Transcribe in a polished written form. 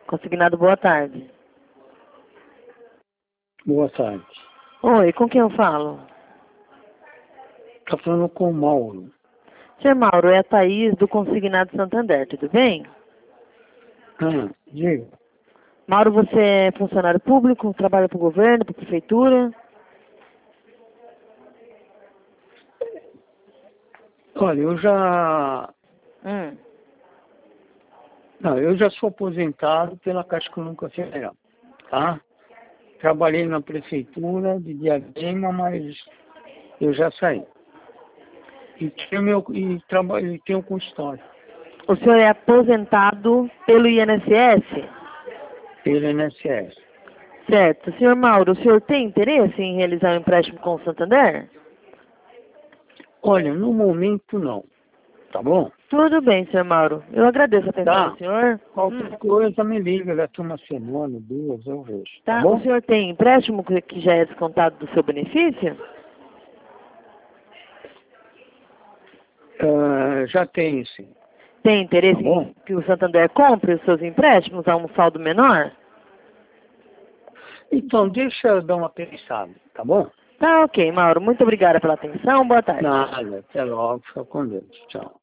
Consignado, boa tarde. Boa tarde. Oi, com quem eu falo? Está falando com o Mauro. Senhor Mauro, é a Thaís do Consignado Santander, tudo bem? Diga. Mauro, você é funcionário público, trabalha para o governo, para a prefeitura? Olha, eu já sou aposentado pela Caixa Econômica Federal, tá? Trabalhei na prefeitura de Diadema, mas eu já saí. E tenho consultório O senhor é aposentado pelo INSS? pelo INSS. Certo. Senhor Mauro, o senhor tem interesse em realizar um empréstimo com o Santander? Olha, no momento não, tá bom? Tudo bem, senhor Mauro. Eu agradeço a atenção Tá. do senhor. Qualquer coisa me liga, daqui uma semana, duas, eu vejo, tá Tá. bom? O senhor tem empréstimo que já é descontado do seu benefício? Já tenho, sim. Tem interesse Tá bom? em que o Santander compre os seus empréstimos a um saldo menor? Então, deixa eu dar uma pensada, tá bom? Tá ok, Mauro. Muito obrigada pela atenção. Boa tarde. Nada, até logo, fica com Deus. Tchau.